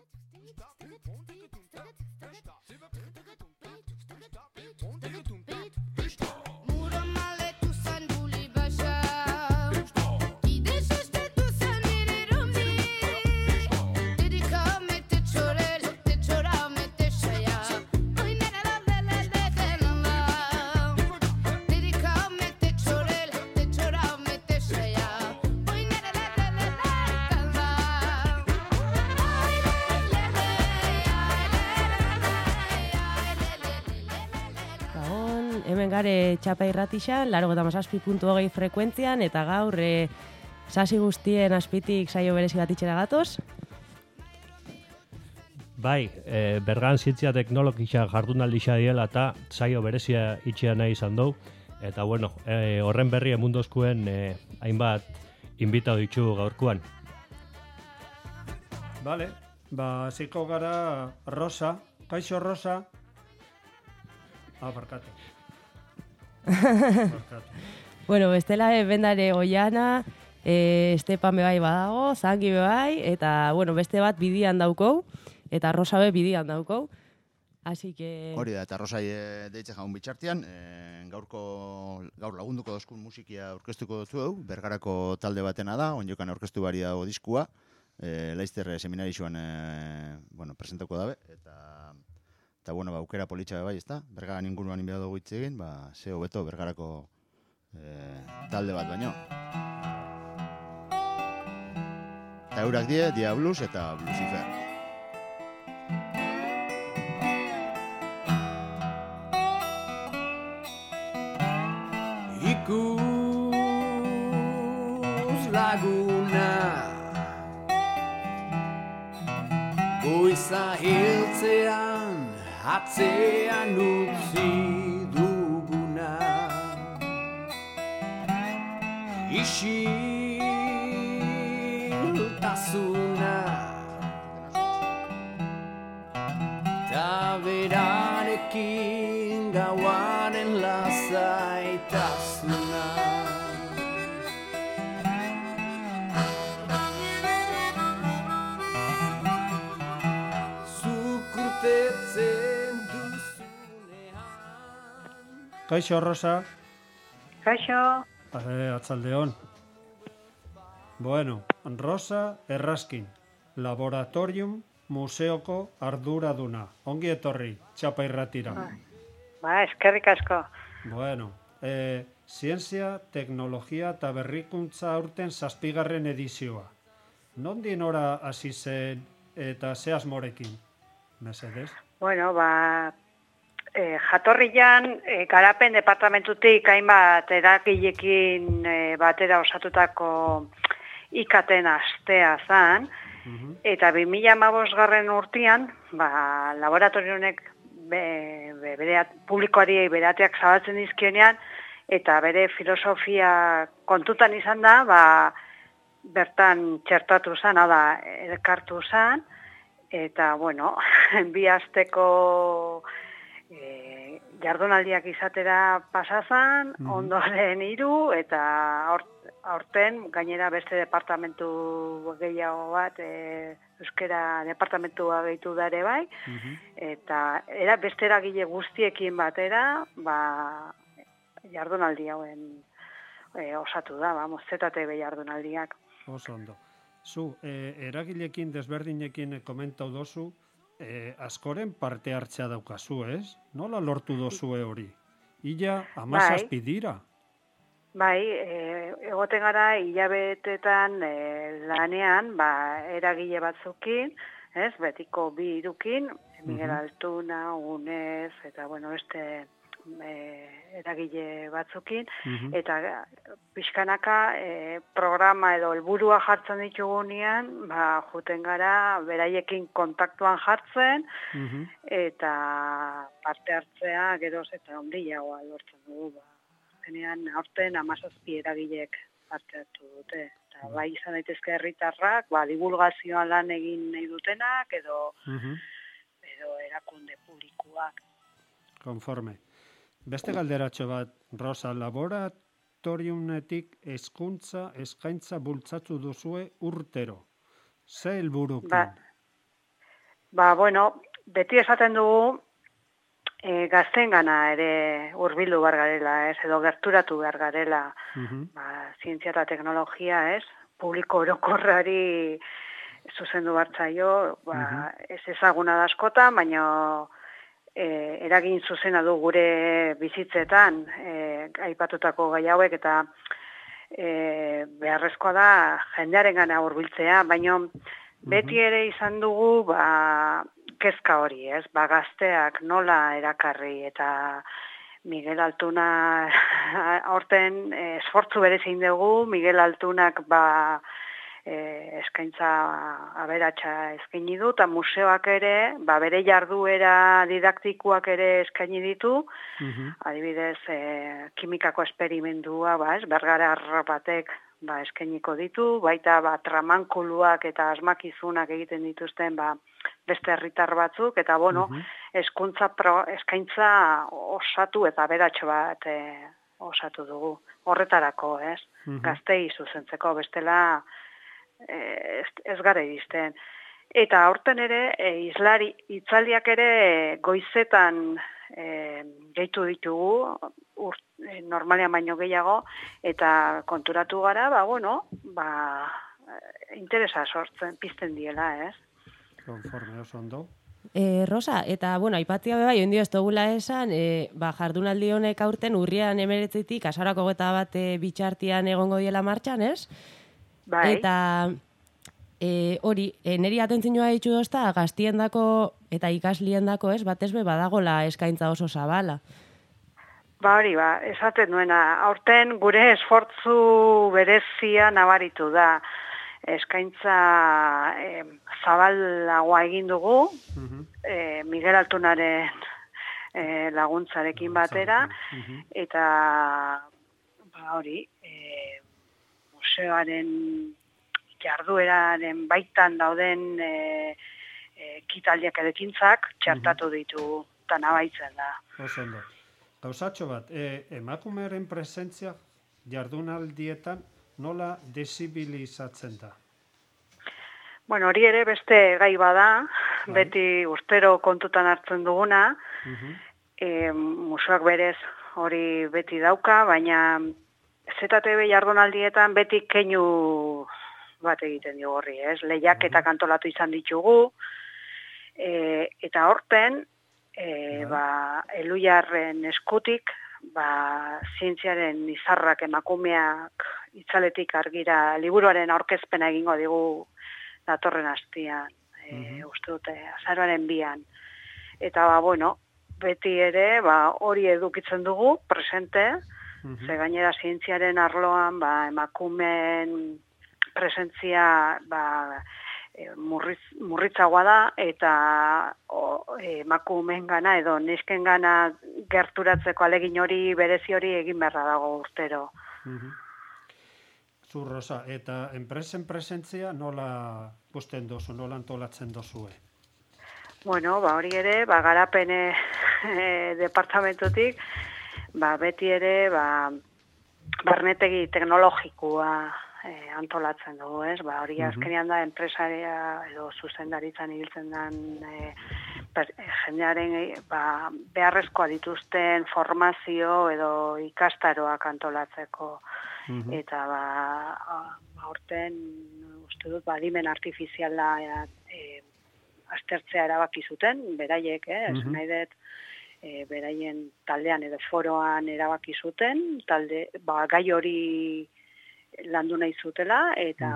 Hemen gare Txapa irratixan, 97.8 frekuentzian, eta gaur sasi guztien azpitik saio berezi bat itxera gatoz. Bai, Bergan zientzia teknologia jardunaldixa diela eta saio berezia itxea nahi izan dugu. Eta bueno, horren berri emundozkuen hainbat inbitau ditu gaurkuan. Vale, ziko gara Rosa. Kaixo Rosa. Barkatu. Bueno, bestela bendare Oiana, Estepan bebai badago, Zangi bebai, eta bueno, beste bat bidian daukou, eta Rosa be bidian daukou. Así que... Hori da, eta Rosai deitze jaun bitxartian, gaur lagunduko dozkun musikia aurkeztuko dutzu hau, Bergarako talde batena da, onjokan aurkeztu bari dago diskua, Laizter seminarixuan presentako dabe, eta bueno, aukera politxa bai, ezta? Bergaran inguruan inbea dugu hitz egin, ze hobeto Bergarako talde bat baino. Eta eurak Dia Blues eta Blucifer. Ikus laguna goiza hiltzean atzean utzi duguna isiltasuna ta berarekin gauaren lasaitasuna. Kaixo Rosa. Kaixo. Atzaldeon. Bueno, Rosa Erraskin, Laboratorium Museoko arduraduna. Ongi etorri, Txapa irratira. Eskerrik asko. Bueno, zientzia, teknologia eta berrikuntza aurten 7. edizioa. Nondik nora hasi zen eta ze asmorekin? Mesedez? Bueno, jatorrian garapen departamentutik hainbat eragileekin batera osatutako ikaten astea zan, eta 2015 urtean, laboratorio honek publikoari berateak zabaltzen dizkionean, eta bere filosofia kontutan izan da, bertan txertatu zan, hau da, elkartu zan, eta, bueno, bi asteko jardunaldiak izatera pasazan, ondoren 3, eta aurten gainera beste departamentu gehiago bat, euskera departamentua gehitu dare bai, eta beste eragile guztiekin batera, jardunaldi hauen osatu da, ZTB jardunaldiak. Oso ondo. Zu, eragilekin desberdinekin komentau dozu, askoren parte hartzea daukazu, ez? Nola lortu dozue hori? Ila 17 dira. Bai, egoten gara hilabetetan lanean, eragile batzukin, ez? Betiko 2 Miguel Altuna, Unez, eta bueno, beste eragile batzukin, eta pixkanaka programa edo helburua jartzen ditugunean, juten gara beraiekin kontaktuan jartzen, eta parte hartzea geroz eta ondiagoa lortzen dugu. Zenean, aurten 17 eragilek parte hartu dute. Eta bai izan daitezke herritarrak, divulgazioan lan egin nahi dutenak, edo erakunde publikoak. Konforme. Beste galderatxo bat, Rosa, laboratoriumetik hezkuntza eskaintza bultzatu duzue urtero. Ze helburukin? Bueno, beti esaten dugu gazteengana ere hurbildu behar garela, edo gerturatu behar garela, zientzia eta teknologia, publiko orokorrari zuzendu bartzaio, ez ezaguna da askotan, baina eragin zuzena du gure bizitzetan, aipatutako gai hauek, eta beharrezkoa da jendearengana hurbiltzea, baina beti ere izan dugu kezka hori, gazteak nola erakarri, eta Miguel Altuna horten esfortzu berezin dugu, Miguel Altunak eskaintza aberatsa eskaini du, eta museoak ere, bere jarduera didaktikoak ere eskaini ditu, adibidez, kimikako esperimendua, Bergara batek eskainiko ditu, baita tramankuluak eta asmakizunak egiten dituzten beste herritar batzuk, eta eskaintza osatu eta aberatxo bat osatu dugu. Horretarako, gaztei zuzentzeko, bestela ez gara iristen. Eta aurten ere, hitzaldiak ere goizetan gehitu ditugu, normalean baino gehiago, eta konturatu gara, interesa sortzen, pizten diela, Konforme oso ondo. Rosa, eta, aipatia bai, ondio ez dugula esan, jardunaldi honek aurten urrian 19tik, azarako 21 bitxartian egongo diela martxan, ez? Bai. Eta hori, neri atentzioa ditu dozta, gaztiendako eta ikasliendako, batez badagola eskaintza oso zabala. Hori, esaten duena, aurten gure esfortzu berezia nabaritu da. Eskaintza zabalagoa egin dugu, Miguel Altunaren laguntzarekin batera, eta hori, museoaren jardueraren baitan dauden kitaldiak edekintzak txertatu ditu eta nabaitzen da. Oso ondo. Gauzatxo bat, emakumearen presentzia jardunaldietan nola desibilizatzen da? Hori ere beste gai bada, beti urtero kontutan hartzen duguna, museoak berez hori beti dauka, baina ZTV jardunaldietan beti keinu bat egiten dugu horri, lehiaketak antolatu izan ditugu, eta horten, Eluiarren eskutik, zientziaren izarrak emakumeak itzaletik argira liburuaren aurkezpena egingo digu datorren astian, uste dute, azaroaren 2an. Eta, beti ere, hori edukitzen dugu, presente, ze gainera zientziaren arloan, emakumeen presentzia, murritzagoa da, eta emakumeen gana edo nesken gana gerturatzeko alegin hori, berezi hori egin beharra dago urtero. Zu, Rosa, eta enpresen presentzia nola pusten dozu, nola antolatzen dozue? Hori ere, garapen departamentutik, beti ere, barnetegi teknologikoa antolatzen dugu, hori azkenean da enpresaria edo zuzendaritzan ibiltzen den jendearen beharrezkoa dituzten formazio edo ikastaroak antolatzeko. Eta aurten uste dut adimen artifiziala aztertzea erabaki zuten, beraiek, nahi dut beraien taldean edo foroan erabaki zuten, gai hori landu nahi zutela, eta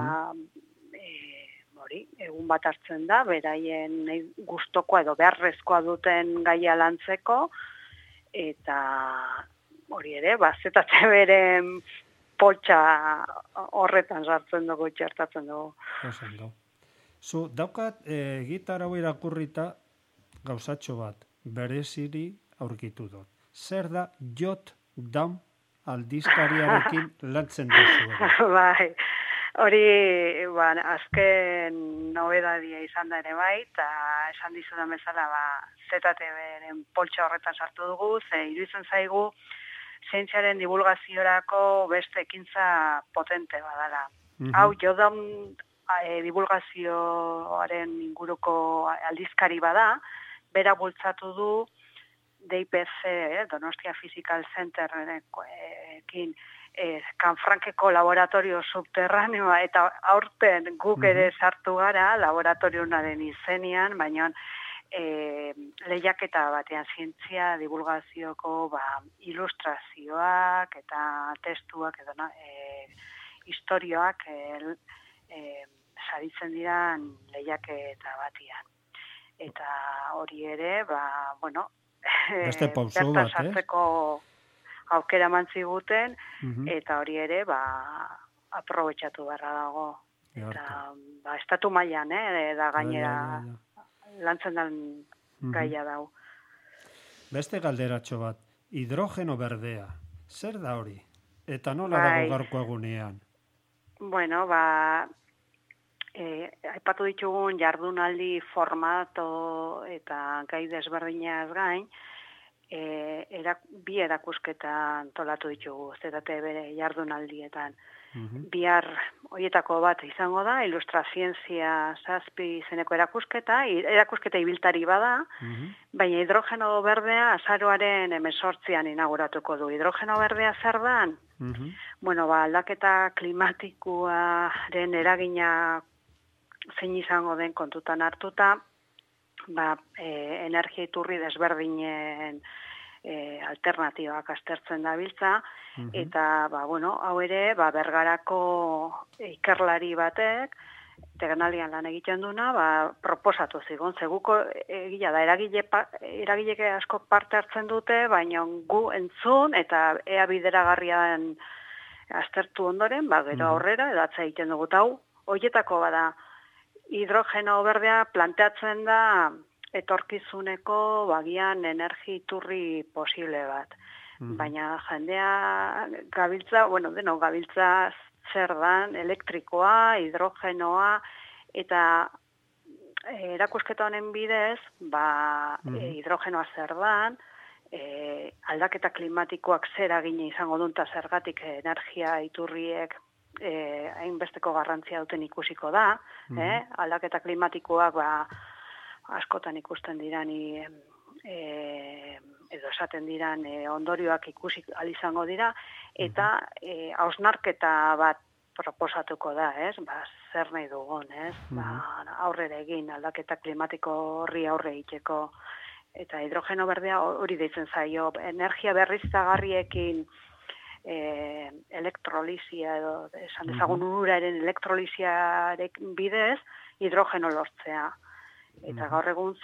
egun bat hartzen da, beraien gustokoa edo beharrezkoa duten gaia lantzeko, eta hori ere, ZTV-ren poltsa horretan sartzen dugu, txertatzen dugu. Osendo. Zu, daukat gitarra hau irakurrita gauzatxo bat, bereziri aurkitu dut. Zer da Jot Down aldizkariarekin lantzen duzu? Bai, hori azken nobedadia izan da ere bai, eta esan dizudan bezala ZTV-ren poltsa horretan sartu dugu, ze iruditzen zaigu zientziaren divulgaziorako beste ekintza potente badala. Hau, Jot Down divulgazioaren inguruko aldizkari bada, bera bultzatu du DIPC, Donostia Physical Centerekin, Kanfrankeko laboratorio subterraneoa, eta aurten guk ere sartu gara laboratorionaren izenean, baina lehiaketa batean zientzia divulgazioko ilustrazioak eta testuak edo historioak saritzen diran lehiaketa batean. Eta hori ere, beste pauso bat, sartzeko aukera mantziguten, eta hori ere, aprobetxatu beharra dago. Eta, estatu mailan, da gainera lantzen den gaia dau. Beste galderatxo bat, hidrogeno berdea, zer da hori? Eta nola dago gaurko egunean? Bueno, aipatu ditugun jardunaldi formato eta gai desberdinaz gain, bi erakusketa antolatu ditugu, ZTV jardunaldietan. Bihar horietako bat izango da, Ilustrazientzia 7 izeneko erakusketa ibiltari bada, baina hidrogeno berdea azaroaren 18an inauguratuko du. Hidrogeno berdea zer dan? Bueno, aldaketa klimatikoaren eragina zein izango den kontutan hartuta, energia iturri desberdinen alternatibak aztertzen dabiltza, eta, hau ere, Bergarako ikerlari batek, Teknalian lan egiten duna, proposatu zigon, zeguko egia da, eragilek asko parte hartzen dute, baina gu entzun, eta ea bideragarrian aztertu ondoren, gero aurrera, edatza egiten dugu, eta hau, horietako bada, hidrogeno berdea planteatzen da etorkizuneko bagian energi iturri posible bat. Baina jendea gabiltza, gabiltza zer dan, elektrikoa, hidrogenoa, eta erakusketa honen bidez, hidrogenoa zer dan, aldaketa klimatikoak zer agine izango dunta zergatik energia iturriek hainbesteko garrantzia duten ikusiko da, aldaketa klimatikoak askotan ikusten diran edo esaten diran ondorioak ikusi izango dira, eta hausnarketa bat proposatuko da, zer nahi dugun, aurrera egin aldaketa klimatiko horri aurre egiteko, eta hidrogeno berdea hori deitzen zaio, energia berriztagarriekin elektrolizia edo esan dezagun uraren elektroliziarek bidez hidrogeno lortzea. Eta gaur egun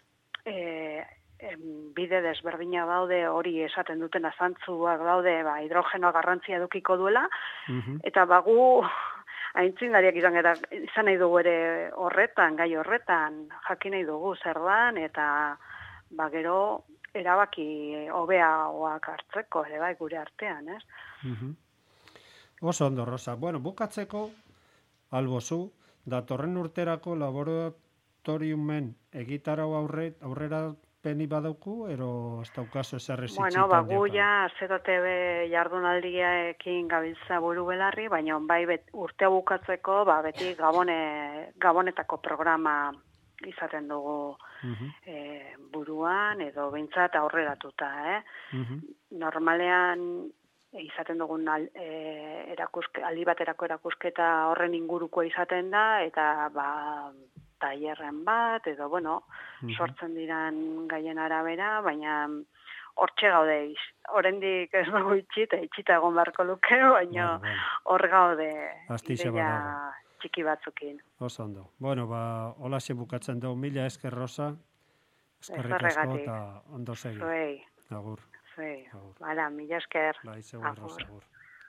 bide desberdina daude hori esaten duten azantzuak daude hidrogenoa garrantzia edukiko duela, eta gu aintzindariak izan nahi dugu ere horretan, gai horretan, jakin nahi dugu zer dan, eta gero erabaki hobeagoak hartzeko ere gure artean, ez? Oso ondo, Rosa. Bueno, bukatzeko, albozu, datorren urterako laboratoriumen egitarau aurrera peni badauku, ero ez daukazu ezer ezitxitan? Bueno, gu ja ZTV jardunaldiekin gabiltza buru belarri, baina urtea bukatzeko beti gabonetako programa izaten dugu buruan, edo behintzat aurreratuta. Normalean izaten dugun aldi baterako erakusketa horren inguruko izaten da, eta tailerren bat, edo, sortzen diran gaien arabera, baina hortxe gaude, oraindik ez dugu itxita egon beharko luke, baina hor gaude ideia txiki batzukin. Oso ondo. Bueno, holaxe bukatzen dugu, mila esker, Rosa, eskerrik asko eta ondo segi. Zuei. Agur. Zuei. Mila esker. Zegoen, Rosa, agur.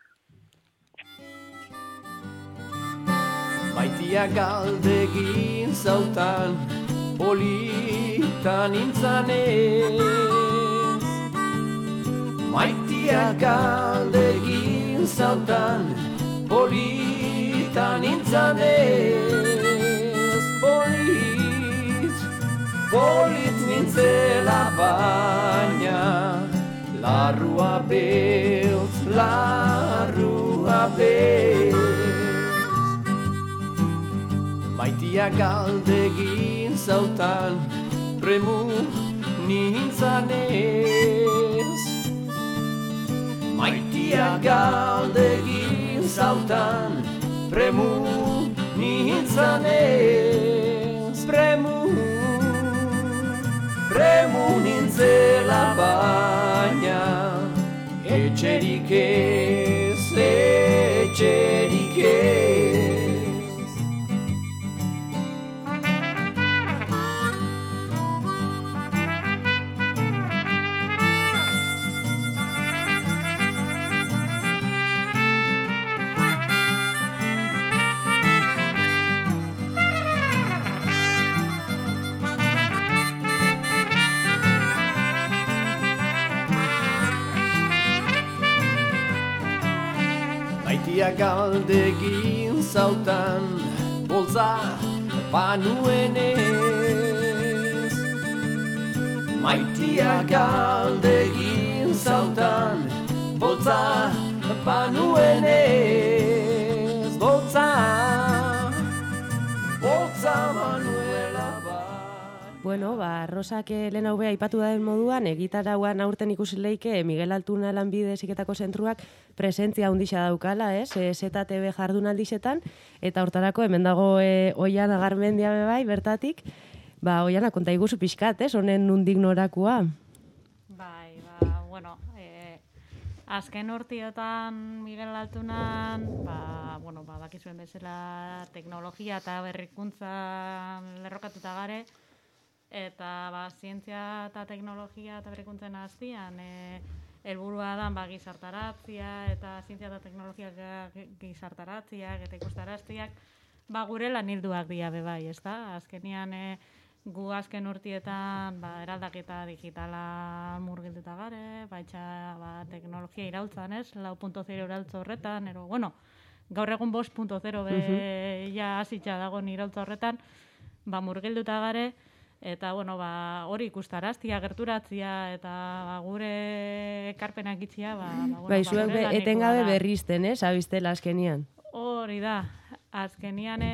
Maitia galdegin zautan, polita nintzanez. Maitia galdegin zautan, polita nintzanez. Polit nintzela baina, larrua beltz, larrua beltz. Maitia galdegin zautan, premu nintzanez. Maitia galdegin zautan, premu nintzanez. Premu nintzela baina, etxerik ez, etxerik ez. Maitia galdegin zautan, boltza banuenez. Maitia galdegin zautan, boltza banuenez. Boltza banuela Bueno, Rosak lehen hau aipatu den moduan, egitarauan aurten ikusi leike Miguel Altuna lanbide heziketako zentruak presentzia handia daukala, ZTV jardunaldizetan, eta hortarako hemen dago Oiana Garmendia bai, bertatik. Oiana, konta iguzu pixkat, honen nundik norakua? Bai, bueno, azken urtiotan Miguel Altunan, bakizuen bezala teknologia eta berrikuntza lerrokatuta gare, eta zientzia eta teknologia eta berrikuntzen aztian, helburua da gizartaratzia eta zientzia eta teknologia gizartaratziak eta ikustaraztiak, gure lanilduak dira bai, ezta? Azkenian gu azken urtietan eraldaketa digitala murgilduta gare, baitxa teknologia iraultzan, 4.0 iraultza horretan, gaur egun 5.0 ja hasitza dago iraultza horretan, murgilduta gare, eta hori ikustaraztia, gerturatzia eta gure ekarpenak itzia, zuek etengabe berrizten, abiztela azkenian. Hori da, azkenian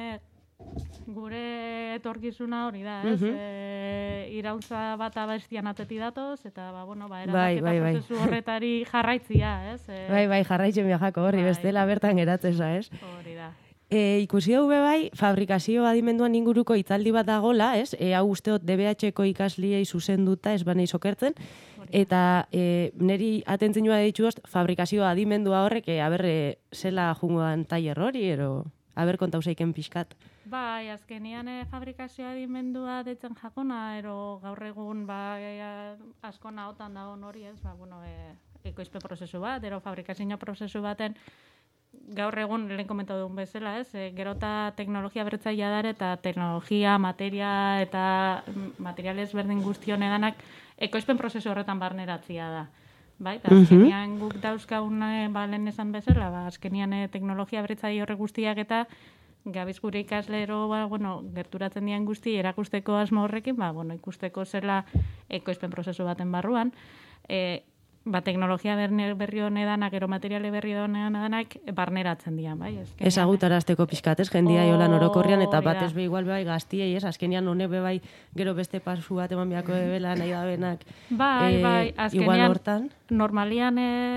gure etorkizuna hori da, iraultza bat abestian ateti datoz, eta eraldaketa prozesu horretari jarraitzia, Bai, jarraitzen biajako horri, bestela bertan geratzeza, Hori da. Ikusi hau bai, fabrikazio adimenduan inguruko hitzaldi bat dagola, hau usteot DBH-ko ikasliei zuzenduta, ez banei sokertzen, eta neri atentzen joa dituz, fabrikazio adimendua horrek, zela jungoan tailer hori, aber kontauzeiken pixkat. Bai, azkenian fabrikazio adimendua detzen jakona, gaur egun askona otan dagoen hori, ekoizpe prozesu bat, fabrikazio prozesu baten, gaur egun lehen komentatu dugun bezala, gerota teknologia bertzailea dara eta teknologia, materia eta materiales berdin guztion edanak ekoizpen prozesu horretan barneratzia da. Bai, azkenian guk dauzkagun lehen esan bezala, azkenian teknologia bertzaile horre guztiak eta gabiz gure ikaslero, gerturatzen dian guzti erakusteko asmo horrekin, ikusteko zela ekoizpen prozesu baten barruan, teknologia berri honedanak, materiale berri honedanak barneratzen dian, bai? Ezagutarazteko pixkat, jendia jolan orokorrian, eta batez igual bai gaztiei, azkenian honek bai gero beste pasu bat eman biako bela nahi da benak. Bai, azkenian normalian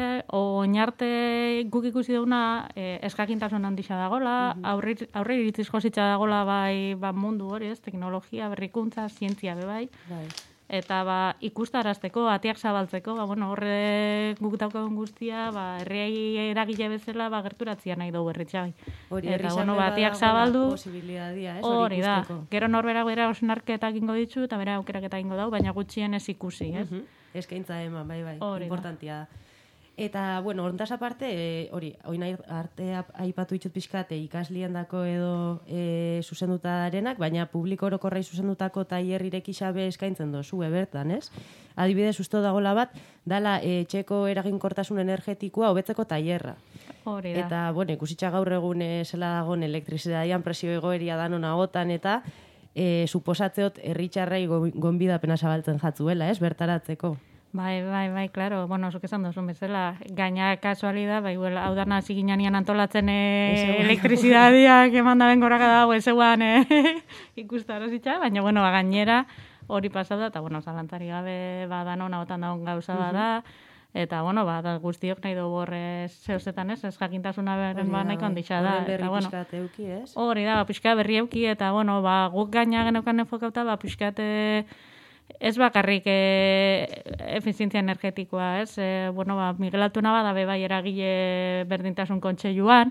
oinarte guk ikusi duguna eskakintasun handisa dagola, aurre iritziz jositza dagola bai mundu hori, teknologia, berrikuntza, zientzia bai. Eta ikustarazteko, atiak zabaltzeko, horre guk daukagun guztia, herriai eragile bezala gerturatzia nahi dugu berritxai. Eta, atiak zabaldu, posibilidadia, hori da. Gero norbera bera osnarketak ingo ditzu, eta bera aukerak ingo dau, baina gutxien ez ikusi, ez? Eskaintza eman, bai, importantia da. Eta, hortaz aparte, oin arte aipatu ditut pixkat ikaslien dako edo zuzenduta darenak, baina publiko orokorrai zuzendutako tailer irekixabe eskaintzen dozu, bertan, ez? Adibidez, usto dagola bat, dala etxeko eraginkortasun energetikoa hobetzeko tailerra. Hori da. Eta, ikusitza gaur egun zela dagoen elektrizidadian presio egoeria danon agotan, eta suposatzeot herritxarrei gonbidapena zabaltzen jatzuela, ez? Bertaratzeko. Bai, claro. Bueno, zuk esan duzun bezala, gaina kasualidad, bai, hau dana hasi ginean antolatzen elektrizidadiak eman da bengoraka dago, ezeguan ikustarazitza, baina, bueno, gainera hori pasau da, eta, bueno, zalantzari gabe danon, hautan daun gauza da, eta, bueno, guztiok nahi dugu horre zeuzetan ez jakintasuna beren nahiko handitza da. Horren berri pixkat euki, ez? Hori da, pixkat berri euki, eta, bueno, guk gaina geneukan enfokauta, pixkat ez bakarrik efizientzia energetikoa, ez? Bueno, Miguel Altuna bada bai eragile berdintasun kontseiluan,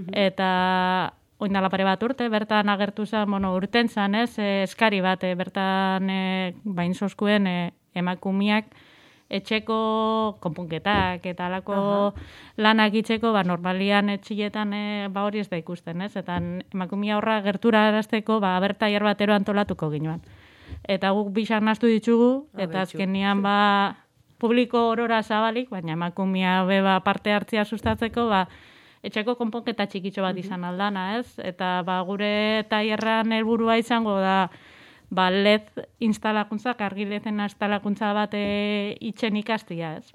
eta oindala pare bat urte, bertan agertu zen, bueno, urten zen, ez? Eskari bat, bertan bain zozkuen emakumiak etxeko konpunketak eta alako lanak itxeko, normalian etxiletan hori ez da ikusten, ez? Eta emakumia horra gertura arazteko, bertaier batero antolatuko ginoan. Eta guk bisak nastu ditugu, eta azkenian publiko orora zabalik, baina emakumia parte hartzia sustatzeko, etxeko konponketa txikitxo bat izan aldana, ez? Eta gure taierran helburua izango da LED instalakuntzak, argi lezen instalakuntza bat itxen ikastia, ez?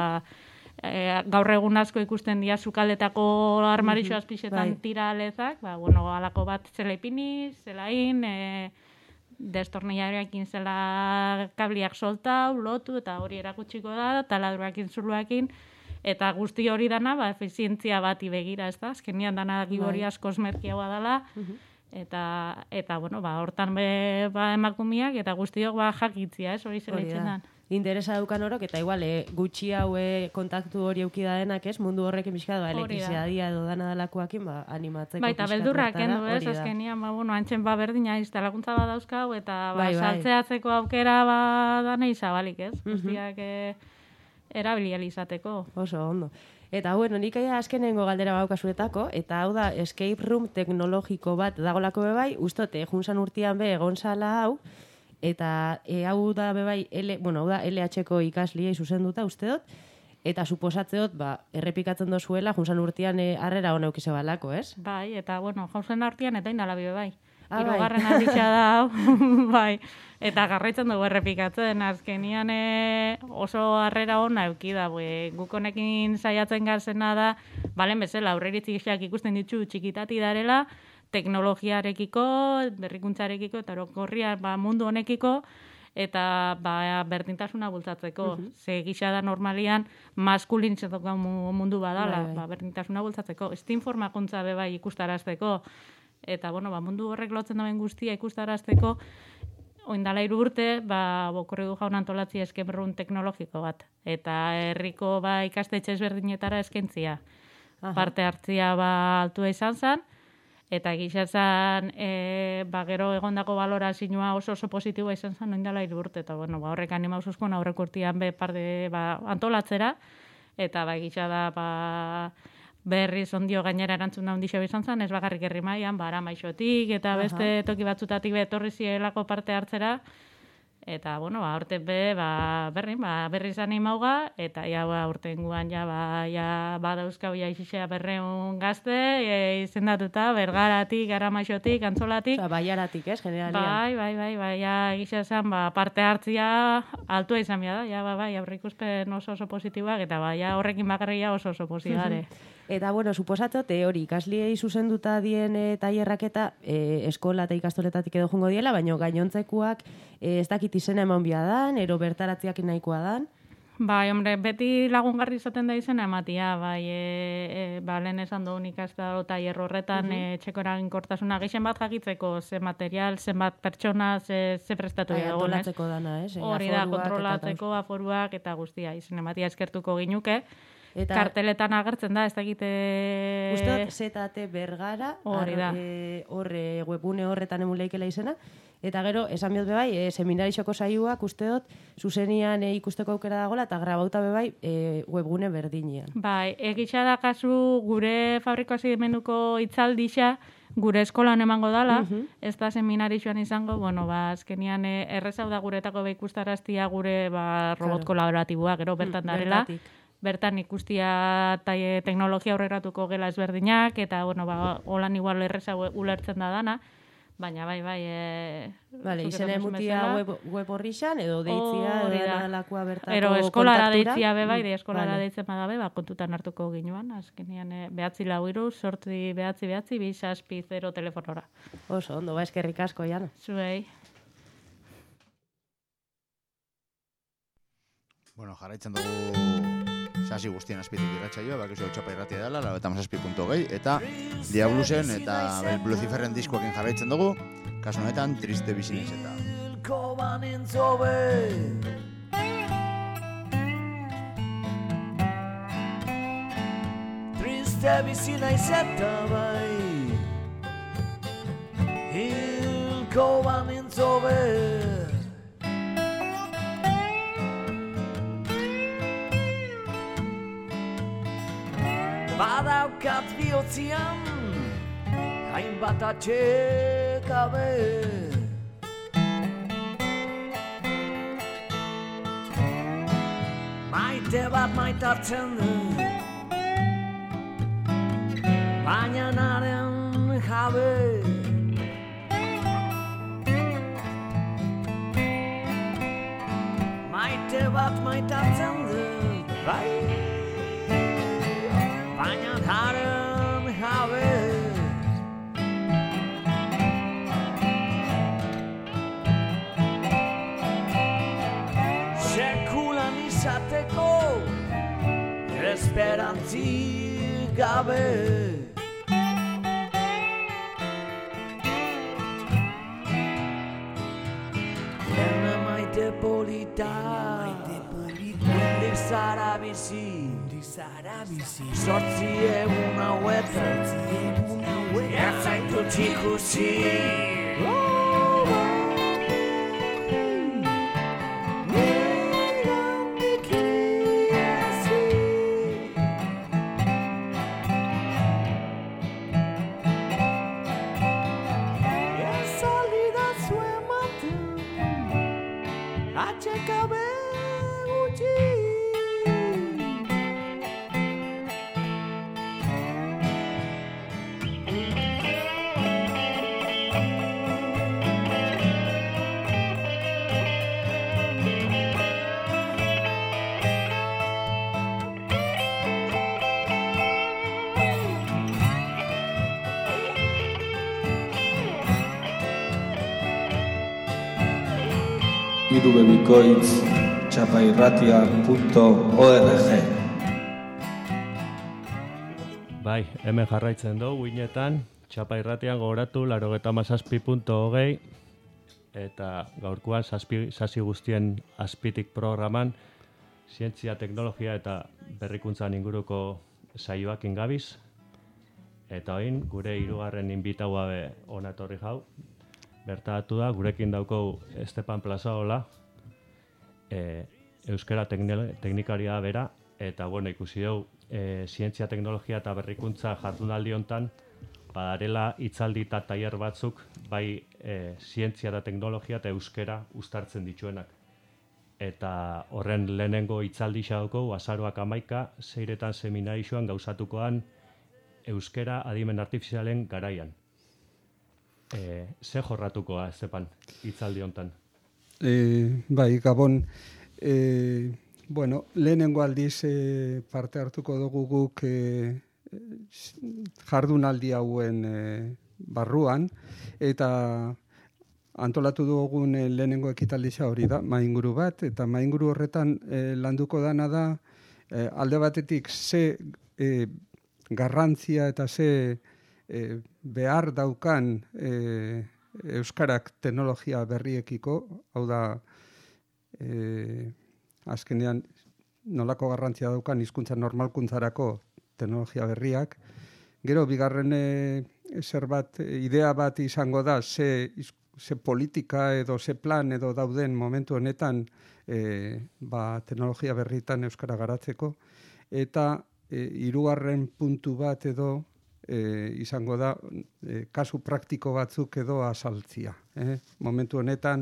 Gaur egun asko ikusten dira sukaldetako armarixo azpixetan tira lezak, alako bat zela ipini, zelain, destornillarioekin zela kabliak soltau, lotu, eta hori erakutsiko da, taladroakin zuluakin, eta guzti hori dana, efizientzia bati begira, ez da? Azkenian dana gibori askoz merkiagoa dela, eta hortan emakumiak, eta guztiok jakitzia, ez? Hori zeleitzen dan. Interesa dukan horok, eta igual, gutxi hau kontaktu hori eukida denak, ez? Mundu horrekin pixka, elektrizidadia edo dana dalakoakin, animatzeko pixka. Eta beldurrak, ez? Azkenian, antxen berdina instalakuntza bat dauzkau, eta saltzeatzeko aukera danei zabalik, ez? Guztiak erabilializateko. Oso, ondo. Eta, bueno, nik azkenengo galdera baukazuretako, eta hau da, escape room teknologiko bat dagolako bebai, ustote, junzan urtean egon zala hau, eta hau da bebai, hau da LH-ko ikasliei zuzenduta uste dut, eta suposatze dut, errepikatzen dozuela, junzan urtean harrera hona eukize balako, ez? Bai, eta, junzan urtean eta indala bebai. Hirugarren alditza da hau, bai. Eta garraitzen dugu errepikatzen, azkenian oso harrera hona eukida, guk honekin saiatzen garzena da, balen bezala, aurreritziak ikusten ditu txikitati darela, teknologiarekiko, berrikuntzarekiko, eta orokorria mundu honekiko, eta berdintasuna bultzatzeko. Ze gisa da normalian maskulinizatzeko mundu badala, berdintasuna bultzatzeko. Ez informakuntza bebai ikustarazteko. Eta, mundu horrek lotzen dauen guztia ikustarazteko, oindala 3 urte, bokorri du jaun antolatzi escape room teknologiko bat. Eta herriko ikastetxe ezberdinetara eskentzia. Parte hartzia altua izan zen, eta gisa zen, gero egondako balorazioa oso positiboa izan zen, oindala 3 urte. Eta, horrek animauzuzkoan aurrek urtean parte antolatzera, eta gisa da, berriz ondio gainera erantzun da hundixo izan zen, ez bakarrik herri mailan, Aramaixotik eta beste toki batzutatik betorri zielako parte hartzera, eta, horten berriz animauga, eta urtenguan badauzkau izisea 200 gazte, izendatuta, Bergaratik, Aramaixotik, Antzolatik. Baiaratik, ez, generalian. Bai, gisa zen, parte hartzia altua izan bia da, aurrikuspen oso positiboak, eta horrekin bakarria oso posibare. Eta, suposatzot, hori, ikasliei zuzenduta dien tailerrak eta eskola eta ikastoletatik edo jungo diela, baina gainontzekuak ez dakit izena eman bia dan, ero bertaratziak nahikoa dan. Bai, hombre, beti lagungarri izaten da izena ematia, lehen esan dugun ikastaro tailer horretan txeko eraginkortasuna gehien bat jakitzeko, ze material, zenbat pertsona, ze prestatu dago. Antolatzeko dana, ez? Hori da, kontrolatzeko aforuak eta guztia, izena ematia eskertuko ginuke. Karteletan agertzen da, ez dakite... Uste ZT Bergara, horre webune horretan emuleikela izena, eta gero, esan biot bebai, seminarixoko saioak uste dut, zuzenian ikusteko aukera dagoela, eta grabauta bebai webgune berdinean. Bai, egitxa da kasu gure fabrikoazio menuko itzaldixa, gure eskolan emango dala, ez da seminarixoan izango, azkenian errezau da guretako ikustaraztia gure robot kolaboratiboa, gero bertan darela. Bertan ikustia teknologia aurreratuko gela ezberdinak, eta, holan igual erreza ulertzen da dana. Baina bai, Vale, izena emutia web horrixan, edo deitzia, edo nalakoa bertako kontaktura. Ero eskolara deitzia bebai, eskolara vale. deitzen bagabe, kontutan hartuko ginuan, azkenean 943 8 9 2 0 telefonora. Oso, ondo, eskerrik asko, Jana. Zuei. Bueno, jarraitzen dugu sasi guztien azpitik irratsaioa, bakizu txapa irratia dela, 97.2 eta Diablusen eta Luciferren diskoekin jarraitzen dugu, kasu honetan Triste bizi naiz eta. Hilko banintz hobe Triste bizi naiz eta bai Hilko banintz hobe Badaukat bihotzian hainbat atxekabe Maite bat maitartzen du baina naren jabe Maite bat maitartzen du bai baina naren jabe Sekulan izateko esperantzik gabe Lehen maite polita Hundik zara bizi Zortzi egun hauetan Ez zaitut ikusi Atxekabe gutxi irubebikoitz txapairratia.org Bai, hemen jarraitzen dugu, uinetan, txapairratian gogoratu 97.2 eta gaurkoan sasi guztien azpitik programan zientzia, teknologia eta berrikuntzan inguruko saioak ingabiz. Eta oin, gure hirugarren inbitaua ona etorri jau. Bertatu da, gurekin dauko Estepan Plazaola, euskara teknikaria bera, eta bueno, ikusi dugu zientzia, teknologia eta berrikuntza jardunaldi hontan, badarela hitzaldi eta tailer batzuk, bai zientzia eta teknologia eta euskara uztartzen dituenak. Eta horren lehenengo hitzaldi xauko, azaroak 11, 6 seminarixoan gauzatukoan euskara adimen artifizialen garaian. Ze jorratukoa, Estepan, hitzaldi hontan? Bai, Gabon, bueno, lehenengo aldiz parte hartuko dugu guk jardunaldi hauen barruan, eta antolatu dugun lehenengo ekitaldia hori da, mainguru bat, eta mainguru horretan landuko dana da, alde batetik ze garrantzia eta ze behar daukan euskarak teknologia berriekiko, hau da, azkenean nolako garrantzia daukan hizkuntza normalkuntzarako teknologia berriak. Gero, bigarren idea bat izango da, ze politika edo ze plan edo dauden momentu honetan teknologia berritan euskara garatzeko. Eta hirugarren puntu bat edo izango da kasu praktiko batzuk edo azaltzia. Momentu honetan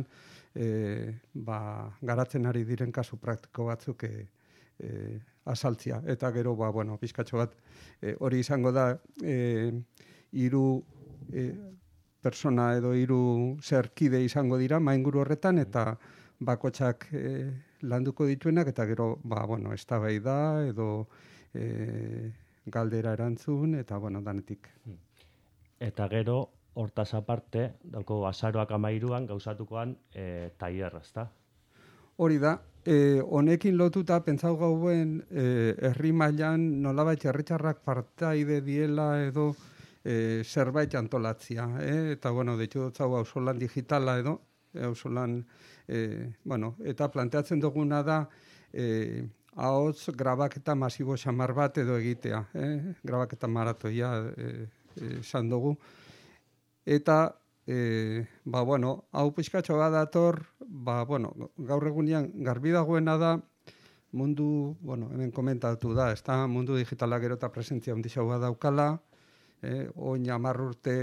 garatzen ari diren kasu praktiko batzuk azaltzia. Eta gero, pizkatxo bat, hori izango da 3 persona edo 3 zerkide izango dira mainguru horretan, eta bakotxak landuko dituenak, eta gero, eztabaida edo galdera erantzun, eta, danetik. Eta gero, hortaz aparte, dauko azaroak 13an gauzatukoan tailerra, ezta? Hori da, honekin lotuta pentsau gauen herri mailan nolabait herritarrak partaide diela edo zerbait antolatzia. Eta, deitu dutzau auzolan digitala edo, auzolan, eta planteatzen duguna da ahots grabaketa masibo xamar bat edo egitea. Grabaketa maratoia esan dugu. Eta, hau pixkatxo bat dator, gaur egunean garbi dagoena da, mundu, hemen komentatu da, ez da, mundu digitala gero eta presentzia ondixau bat daukala, oin 10 urte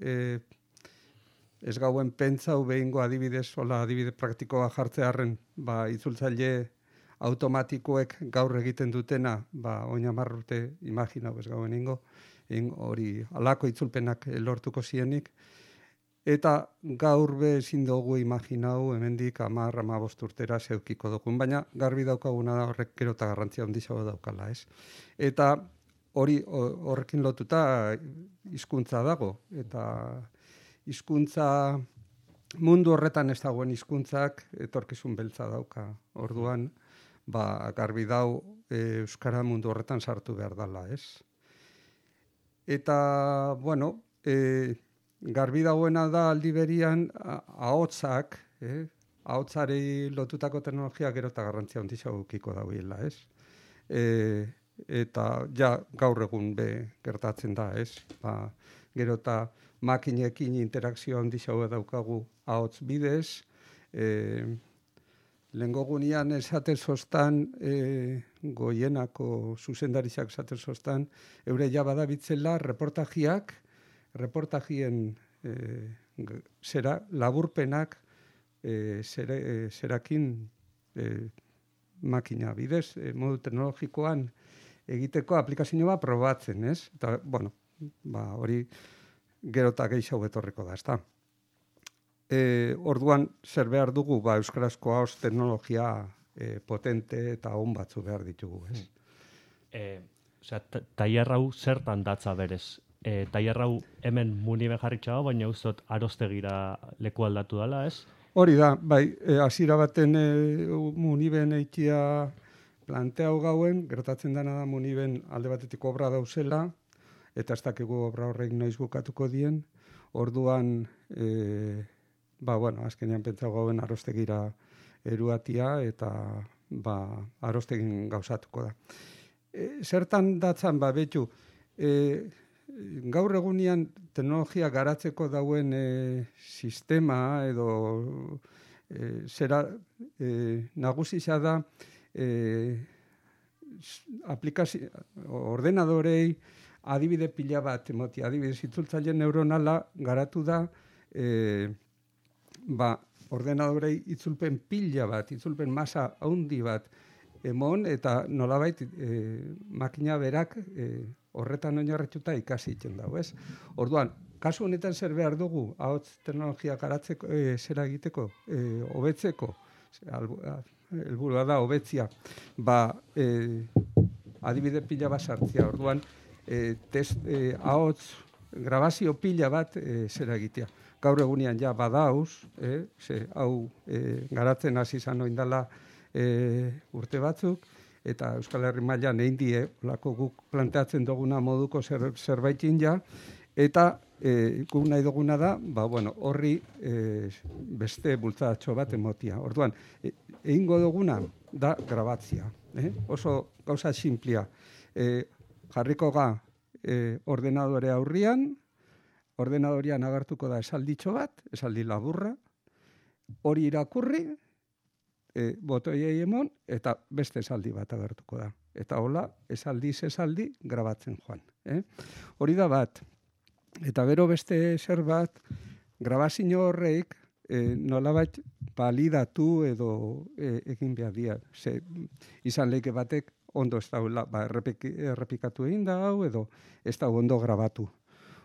ez gauen pentsau behingo adibidez, adibide praktikoa jartzearen, itzultzaile automatikoek gaur egiten dutena, oin 10 urte imaginau ez gauen ingo, hori alako itzulpenak lortuko zienik, eta gaur be ezin dugu imaginau hemendik 10-15 urtera zeukiko dugun, baina garbi daukaguna da horrek gero eta garrantzia handiago daukala, ez? Eta horrekin lotuta hizkuntza dago, eta hizkuntza mundu horretan ez dagoen hizkuntzak etorkizun beltza dauka. Orduan, garbi dau euskara mundu horretan sartu behar dela, ez? Eta, garbi dagoena da aldi berian ahotsak, ahotsari lotutako teknologia gero eta garrantzia handia edukiko dauela, ez? Eta gaur egun gertatzen da, ez? Gero eta makinekin interakzio handia daukagu ahots bidez, lehengo gunean esaten zoztan, Goienako zuzendaritzak esaten zoztan, eure badabitzela reportajien laburpenak zerakin makina bidez, modu teknologikoan egiteko aplikazio bat probatzen, ez? Eta, hori gero eta gehiago etorriko da, ez da? Orduan, zer behar dugu, euskarazko hauz teknologia potente eta on batzu behar ditugu, ez? Tailer hau zertan datza berez? Tailer hau hemen Muniben jarritxago, baina uztot Arostegira leku aldatu dela, ez? Hori da, hasiera baten Muniben eitia planteau gauen, gertatzen dena da Muniben alde batetik obra dauzela, eta ez dakigu obra horreik noiz bukatuko dien, orduan, azkenean pentsau gauen Arostegira eruatia, eta Arostegin gauzatuko da. Zertan datzan, betu, gaur egunean teknologia garatzeko dauen sistema edo nagusisa da ordenadorei adibide pila bat emoti, adibidez itzultzaile neuronala garatu da ordenadorei itzulpen pila bat, itzulpen masa haundi bat emon, eta nolabait makina berak horretan oinarrituta ikasi egiten dago, ez? Orduan, kasu honetan zer behar dugu, ahots teknologia garatzeko, zera egiteko, hobetzeko, helburua da hobetzia, adibide pila bat sartzea, orduan, ahots grabazio pila bat zera egitea. Gaur egunean badauz, hau garatzen hasi izan oindala urte batzuk, eta Euskal Herri mailan egin die, olako guk planteatzen duguna moduko zerbaitin eta guk nahi duguna da, horri beste bultzatxo bat emotia. Orduan, egingo duguna da grabatzia. Oso gauza simplia. Jarriko ga ordenadore aurrian, ordenadorian agertuko da esalditxo bat, esaldi laburra, hori irakurri, botoiei emon, eta beste esaldi bat agertuko da. Eta hola, esaldi grabatzen joan. Hori da bat. Eta gero beste zer bat, grabazio horreik nolabait balidatu edo egin behar dira. Izan leike batek ondo ez daula, errepikatu egin da hau edo ez da ondo grabatu.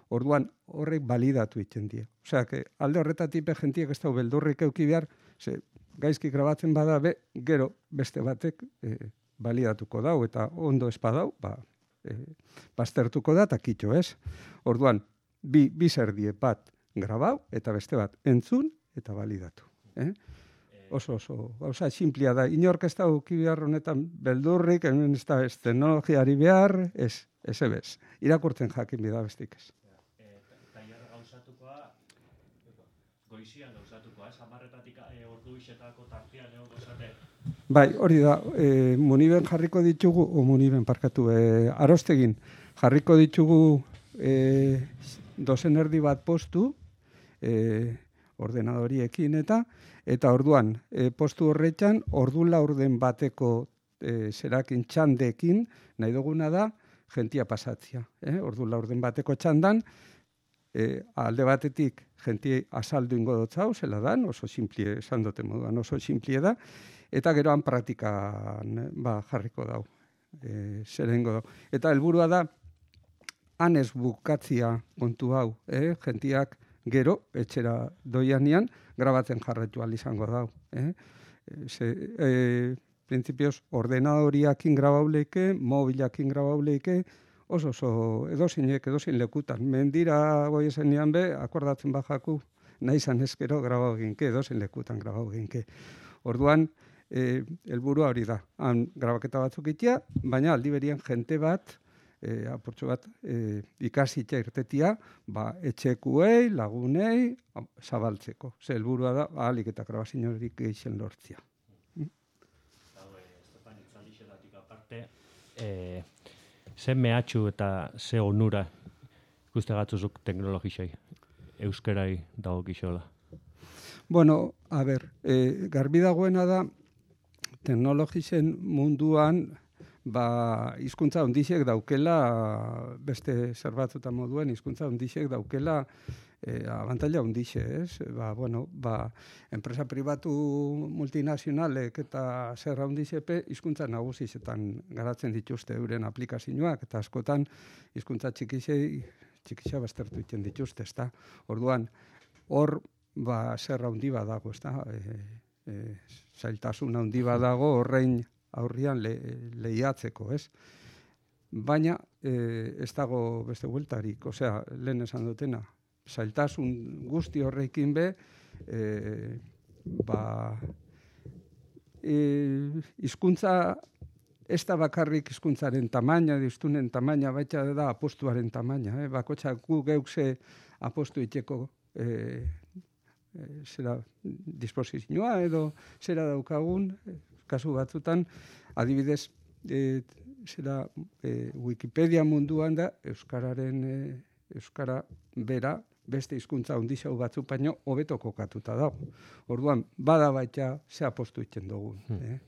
Orduan, horrek balidatu iten die. Osea, alde horretatik jentiek ez da beldurrik euki behar, ze gaizki grabatzen bada, gero beste batek balidatuko dau, eta ondo ez badau, baztertuko da, eta kitxo, ez? Orduan, bi zer die, bat grabau, eta beste bat entzun, eta balidatu. Oso, gauza simplia da. Inork ez da uki behar honetan beldurrik, hemen ez da teknologiari behar, ez ebez. Irakurtzen jakin bida bestik ez. Tailerra gauzatukoa, goizian gauzatukoa, amarretatik ordu isetako tartian egon gozate. Bai, hori da, Muniben jarriko ditugu, Arostegin jarriko ditugu dozen erdi bat postu, ordenadoriekin eta orduan, postu horretan, ordu laurden bateko zerakin txandekin, nahi duguna da, jentia pasatzia. Ordu laurden bateko txandan, alde batetik jentia azaldu ingo dotzau, zela dan, oso simplie, esan dute moduan, oso simplie da, eta geroan praktikan jarriko dau, zera ingo dau. Eta helburua da, hanez bukatzia kontu hau, jentiak gero, etxera doianean, grabatzen jarraitu izango dau. Printzipioz, ordenadoriakin grabauleike, mobilakin grabauleike, oso edozein lekutan. Mendira goi esenean akordatzen bajaku, nahi zan ezkero grabau ginke, edozein lekutan grabau ginke. Orduan, helburua hori da. Han grabaketa batzuk itea, baina aldi berien jente bat, apurtxo bat ikasitza irtetia, etxekuei, lagunei, zabaltzeko. Ze helburua da, ahalik eta grabazio horik geixen lortzia. Estepan, itzaldixetatik aparte, ze mehatxu eta ze onura ikuste gatzuzuk teknologisei, euskerai dago gixola? Bueno, a ber, garbi dagoena da, teknologisen munduan, hizkuntza ondixek daukela, beste zerbatuta moduen, hizkuntza ondixek daukela abantaila ondixe, ez? Enpresa pribatu multinazionalek eta zerra ondixepe hizkuntza nagusizetan garatzen dituzte euren aplikazioak, eta askotan hizkuntza txikisa baztertu iten dituzte, ezta? Orduan, hor zerra handi badago, ezta? Zailtasun handi badago horrein aurrian lehiatzeko, ez? Baina ez dago beste bueltarik, osea, lehen esan dutena, zailtasun guzti horrekin hizkuntza ez da bakarrik hizkuntzaren tamaina, diztunen tamaina, baita da apostuaren tamaina, bakotxak gu geukze apostu itxeko zera disposizioa edo zera daukagun, kasu batzutan, adibidez, Wikipedia munduan da, euskara bera, beste hizkuntza ondixau batzu baino hobeto kokatuta dago. Orduan, bada baita ze apostu iten dugun.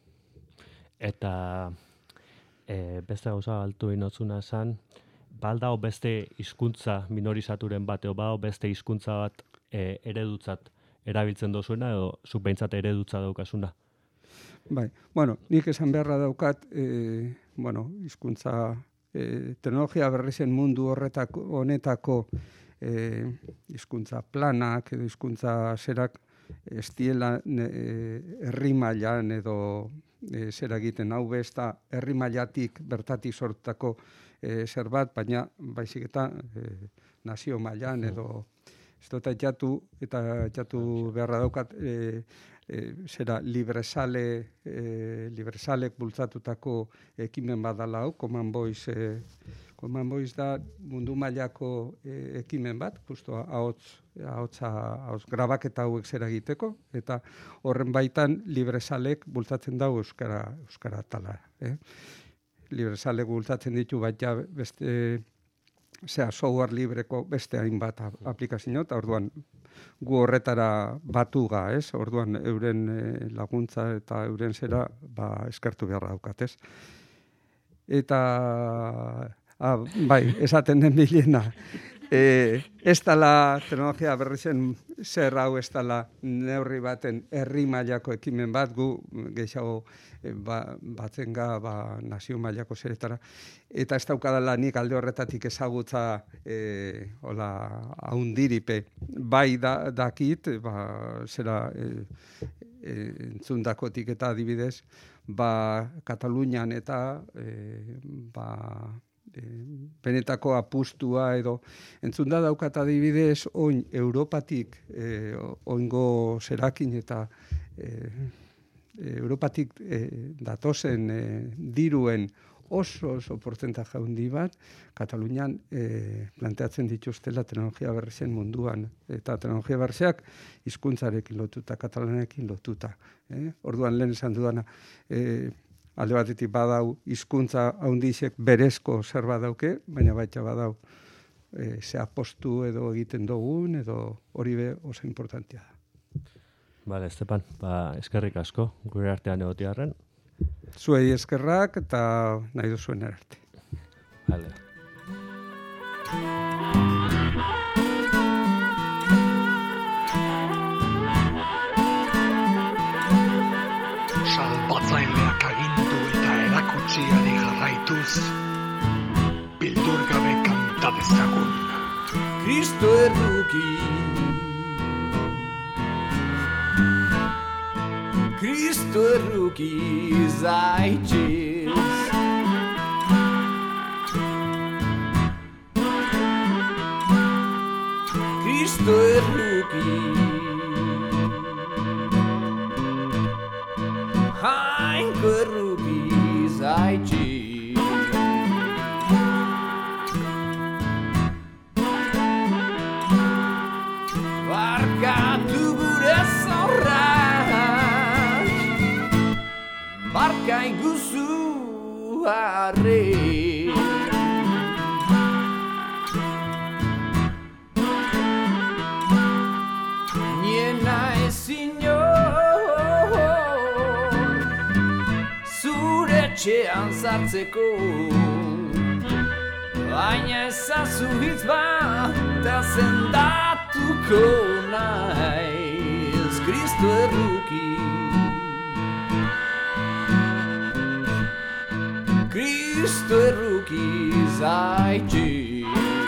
Eta beste gauza altu inotzuna esan, baldao beste hizkuntza minorizaturen bat, beste hizkuntza bat eredutzat erabiltzen dozuena, edo zuk behintzat eredutza daukasuna? Bai, nik esan beharra daukat, hizkuntza teknologia berrizen mundu honetako hizkuntza planak edo hizkuntza zerak estiela herri mailan edo zera egiten hau besta herri mailatik bertatik sortutako zer bat, baina baizik eta nazio mailan edo ez dut jatu beharra daukat zera libresalek bultzatutako ekimen badala hau, Common Voice da mundu mailako ekimen bat, justo ahots grabaketa hauek zera egiteko, eta horren baitan libresalek bultzatzen dago euskara tala. Libresalek bultzatzen ditu baita beste software libreko beste hainbat aplikazio, eta orduan gu horretara batuga, ez? Orduan euren laguntza eta euren zera eskertu beharra daukat, ez? Eta, bai, esaten den bilena. Ez dala teknologia berrizen zer hau ez dala neurri baten herri mailako ekimen bat, gu gehiago batzen nazio mailako zeretara. Eta ez daukadala nik alde horretatik ezagutza haundiripe. Bai dakit, zera entzundakotik eta adibidez, Katalunian eta benetako apustua edo entzunda daukat adibidez oin Europatik oingo zerakin eta Europatik datozen diruen oso portzentaje handi bat Katalunian planteatzen dituztela teknologia berrizen munduan eta teknologia berriak hizkuntzarekin lotuta, katalanekin lotuta. Orduan lehen esan dudana alde batetik badau hizkuntza handixek berezko zer badauke, baina baita badau ze apostu edo egiten dugun edo hori be oso importantea da. Vale, Estepan, eskerrik asko gure artean egotearren. Zuei eskerrak eta nahi duzuen arte. Vale. Salbatzaileak agindu eta erakutziari jarraituz, bildur gabe kanta dezagun. Kristo erruki, Kristo erruki zaitxiz. Kristo erruki, hainko erruki zaitxiz. Barkatu gure zorrak, barka iguzu harri. Niena ezinor, zure etxean sartzeko, baina ezazu hitz bat eta zendatuko naiz Kristo erruki. Kristo erruki zaitxiz.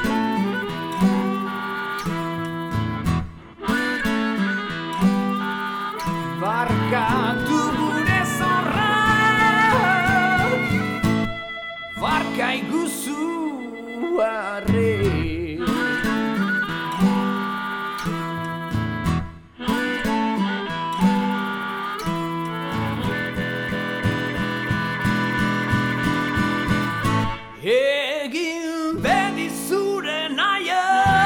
Barkatu gure zorrak, barka iguzu harri. Egin bedi zure naia,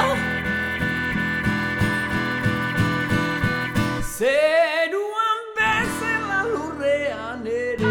zeruan bezala lurrean ere.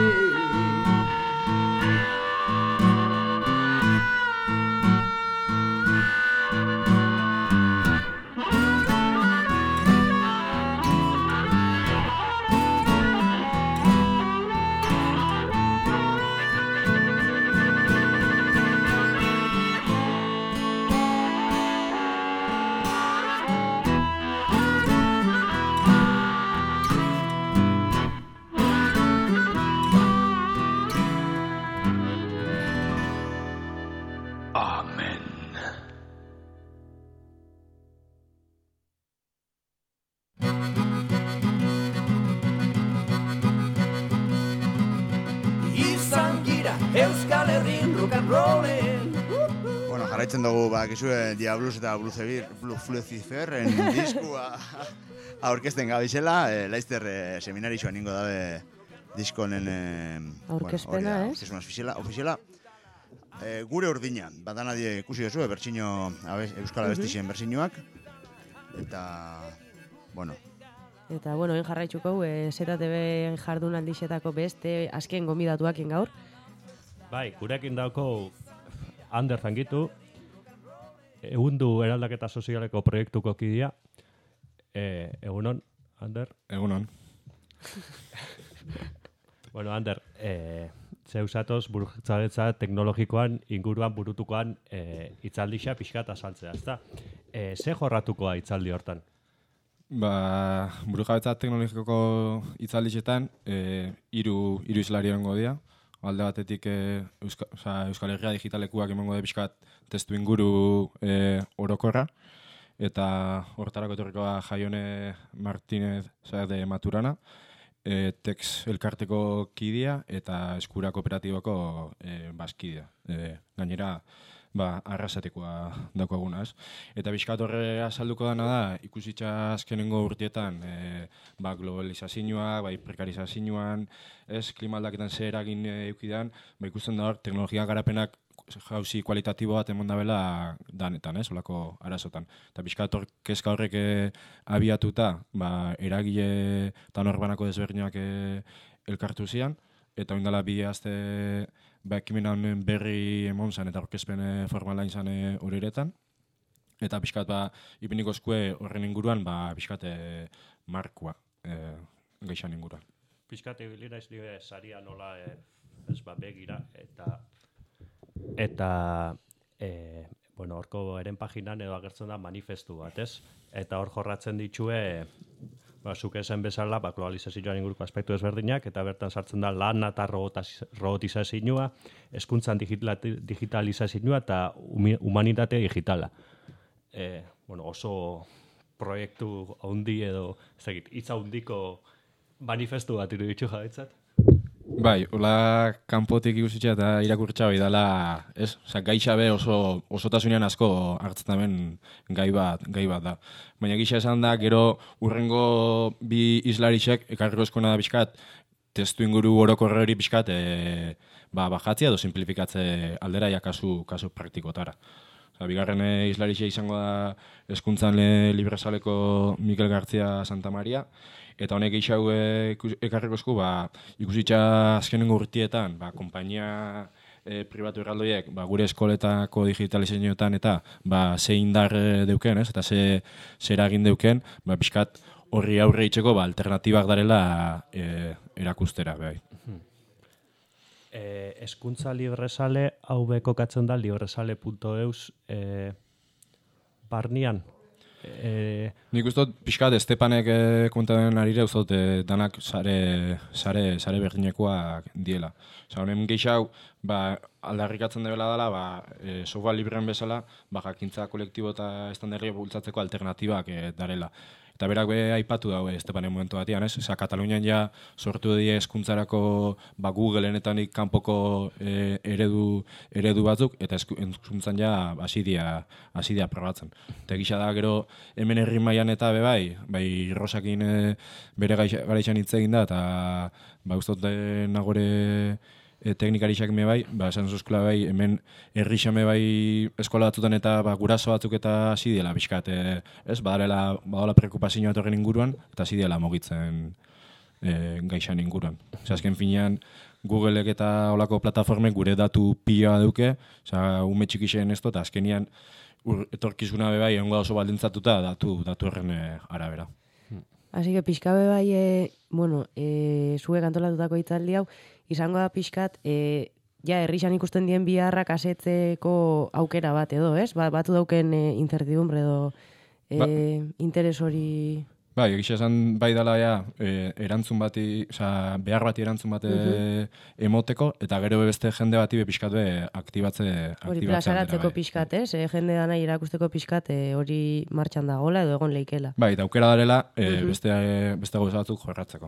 Euskal Herrin rock and rollen. Bueno, jarraitzen dugu, bakizue Diablus eta Luciferren diskua aurkezten gabizela, Laizter seminarixoan ningo dabe diskonen aurkezpena, ofiziala. Gure urdina, badana ikusi duzu, bertsino Euskal Abestixen bertsinoak, eta, bueno. Eta, bueno, jarraitzuko, ZTV jardunaldixetako beste azken gomidatuakin gaur. Bai, gurekin dauko Ander Zangitu, egundu eraldaketa sozialeko proiektuko kidea. Egunon, Ander? Egunon. Bueno, Ander, zeusatoz burujabetza teknologikoan inguruan burutukoan hitzaldixa pixkat azaltzea, ezta? Ze jorratukoa hitzaldi hortan? Burujabetza teknologikoko hitzaldixetan hiru islari egongo dira. Alde batetik Euskal Herria digitalekuak emango da pixkat testu inguru orokorra, eta hortarako etorrikoa Jaione Martínez de Maturana, Tex elkarteko kidea eta Eskura kooperatibako bazkidea. Gainera, arrasatekoa daukaguna, ez? Eta pixkat horre azalduko dana da, ikusitza azkenengo urtietan globalizazioa, prekarizazioan, klima aldaketan zer eragin eukidan, ikusten da hor, teknologia garapenak jauzi kualitatibo bat emon dabela danetan, olako arazotan. Eta pixkat hor kezka horrek abiatuta, eragile eta norbanako desberdinak elkartu zian, eta oindala bi azte ekimen honen berri emon zan eta orkezpen formala izan horretan. Eta pixkat ipiniko eskue horren inguruan pixkat markua geixan inguruan. Pixkat ebilira ez nire saria nola begira eta horko eren paginan edo agertzen da manifestu bat, ez? Eta hor jorratzen ditue zuk esan bezala, globalizazioan inguruko aspektu ezberdinak, eta bertan sartzen da lana eta robotizazioa, hezkuntzan digitalizazioa eta humanitate digitala. Oso proiektu haundi edo, hitz haundiko manifestu bat iruditu jabetzat. Hola kanpotik ikusitza eta irakurtza bai dela, ez? Gaitxa be osotasunean asko hartzetamen gai bat da. Baina gisa esan da, gero urrengo bi islarixek ekarriko eskona da pixkat, testu inguru orokorre hori pixkat bajatzea edo simplifikatze aldera ja kasu praktikotara. Bigarren islarixe izango da hezkuntzan libresaleko Mikel Gartzia Santa Maria, eta honek geixau ekarriko esku, ikusitza azkenengo urtietan, konpainia pribatu erraldoiek, gure eskoletako digitalizazioetan eta ze indar deuken, eta ze eragin deuken, pixkat horri aurre itxeko alternatibak darela erakustera. Hezkuntza libresale hau kokatzen da libresale.eus barnian. Nik uste dut pixkat Estepanek komentaren arire uste dut danak sare berdinekoak diela. Honen geixau aldarrikatzen dela dela software librean bezala jakintza kolektibo eta estandarria bultzatzeko alternatibak darela. Eta berak aipatu dago Estepanen momentu batean, ez? Katalunian ja sortu die hezkuntzarako Googleen kanpoko eredu batzuk, eta hezkuntzan ja hasi dia probatzen. Eta gisa da gero hemen herri mailan eta Rosakin bere garaixan hitz egin da, eta ustot nagore teknikarixak esan zuzkula hemen herrixame eskola batzutan eta guraso batzuk eta hasi diela pixkat, ez? Badala preokupazioa etorren inguruan, eta hasi diela mogitzen gaixan inguruan. Azken finean, Googleek eta olako plataformek gure datu pila duke, ume txikixen ez eta azkenian etorkizuna egongo da oso baldintzatuta datu horren arabera. Así que pixka zuek antolatutako hitzaldi hau, izango da pixkat, herrixan ikusten dien biharrak asetzeko aukera bat edo, ez? Batu dauken incertidumbre edo interes hori... Egisa esan dela erantzun bati, behar bati erantzun bat emoteko, eta gero beste jende bati pixkat aktibatze hori plazaratzeko pixkat, ez? Jende dana irakusteko pixkat hori martxan dagoela edo egon leikela. Eta aukera darela beste gauza batzuk jorratzeko.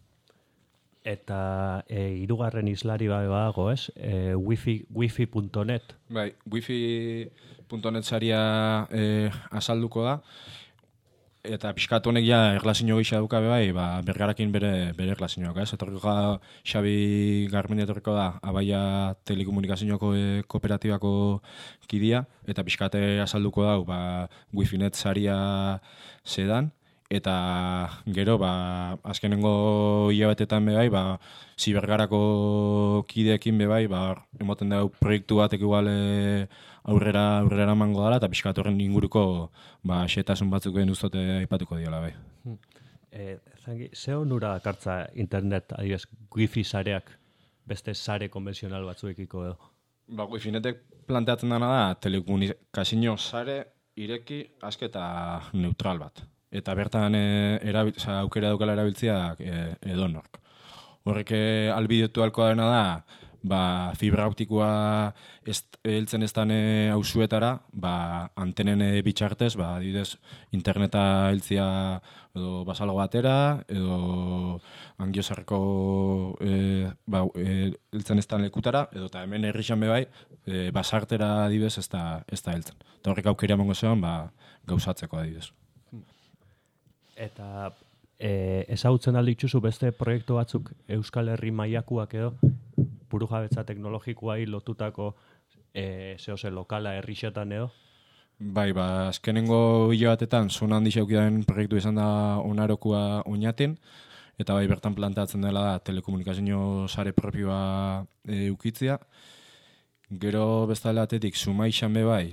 Eta hirugarren islari badago, ez? Wifi.net. Wifi.net saria azalduko da. Eta pixkat honek erlazio gisa duka bergarakin bere erlazioak, ez? Etorriko Xabi Garmendi etorriko da Abaia telekomunikazioko kooperatibako kidea, eta pixkat azalduko da Wifi.net saria zedan, eta gero azkenengo hilabetetan zibergarako kideekin emoten da proiektu batek igual aurrera emango dela, eta pixkat horren inguruko xetasun batzuk ustote aipatuko diola. Ze onura dakartza internet, adibidez, wifi sareak beste sare konbentzional batzuekiko edo? Ba, Wifinetek planteatzen dena da, telekomunikazio sare ireki, aske eta neutral bat. Eta bertan aukera daukala erabiltzeak edonork. Horrek albidetu halko dena da, ba, fibra optikoa heltzen ez dane auzuetara, ba, antenen bitxartez, ba, adibidez, interneta heltzia edo basalgo batera, edo angiozarreko heltzen ez dan lekutara, edo eta hemen herrixan bebai, basartera adibidez ez da heltzen. Eta horrek aukera emango zean, ba, gauzatzeko adibidez. Eta ezagutzen aldi itxuzu beste proiektu batzuk Euskal Herri mailakuak edo, burujabetza teknologikoai lotutako zehose lokala herrixetan edo? Bai, ba, azkenengo hile batetan, zona handi xaukidaren proiektu izan da onarokua oinaten, eta bai, bertan planteatzen dela da telekomunikazio sare propioa eukitzea. Gero bestale atetik, Sumaixan be bai,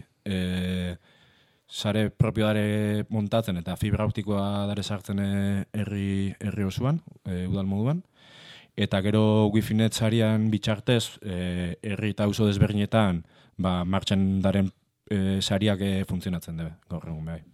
sare propio dare montatzen eta fibra optikoa dare sartzen herri osoan, udal moduan. Eta gero Wifinet sarian bitxartez, herri eta auzo desberdinetan, ba, martxan daren sariak funtzionatzen dube, gaur egun bai.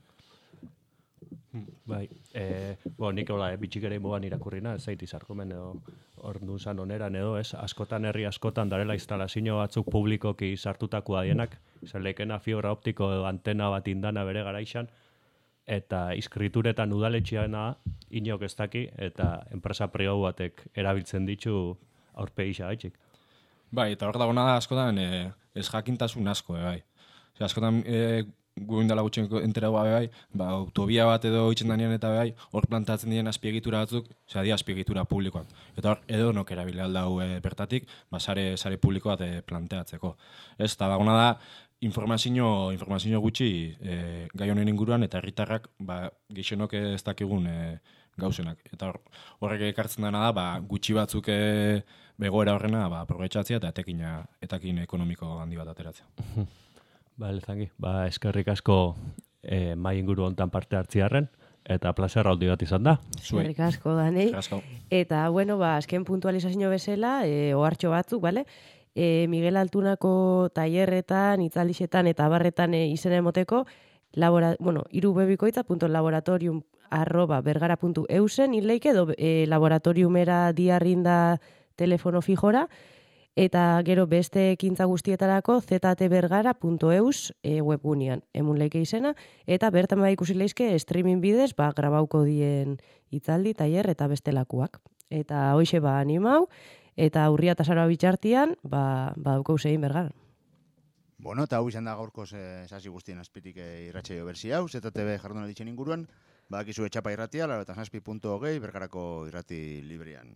Bai, nik hola, bitxik ere moan irakurrina, ez zait izarkomen edo orduan zan oneran edo, ez, askotan herri askotan darela instalazio batzuk publikoki sartutakoa dienak, zer lekena fibra optiko edo antena bat indana bere garaixan, eta iskrituretan udaletxeana inok ez daki, eta enpresa pribatu batek erabiltzen ditu aurpegi xagaitxik. Bai, eta hor dagona da askotan ez jakintasun asko, bai. Askotan gu indala gutxen enteragoa bai, ba, autobia bat edo itxen danean eta bai, hor plantatzen diren azpiegitura batzuk, di azpiegitura publikoak. Eta hor, edo nok erabile aldau bertatik, ba, sare publiko bat planteatzeko. Ez, eta dagona da, informazio gutxi gai honen inguruan, eta herritarrak ba, gehixenok ez dakigun gauzenak. Eta horrek ekartzen dena da, ba, gutxi batzuk begoera horrena ba, aprobetxatzea eta etakin ekonomiko handi bat ateratzea. Ba, Lezangi, ba, eskerrik asko mai inguru hontan parte hartziarren, eta plazer handi bat izan da. Eskerrik asko, Danei. Eta, bueno, ba, azken puntualizazio bezala, ohartxo batzuk, bale? Miguel Altunako tailerretan, itzaldixetan eta abarretan izena emoteko, irubebikoitza.laboratorium@bergara.eusen inleike edo laboratoriumera diarrinda telefono fijora, eta gero beste ekintza guztietarako ztbergara.eus webgunean emun leike izena, eta bertan bai ikusi leizke streaming bidez ba, grabauko dien itzaldi, tailer eta bestelakuak. Eta hoxe ba animau, eta urria eta saroa bitxartian, ba daukau zein Bergaran. Bueno, eta hau izan da gaurko sasi guztien azpitik irratsaio berzi hau, ZTB jardunalditzen inguruan, badakizu etxapa irratia, 97.20 Bergarako irrati librean.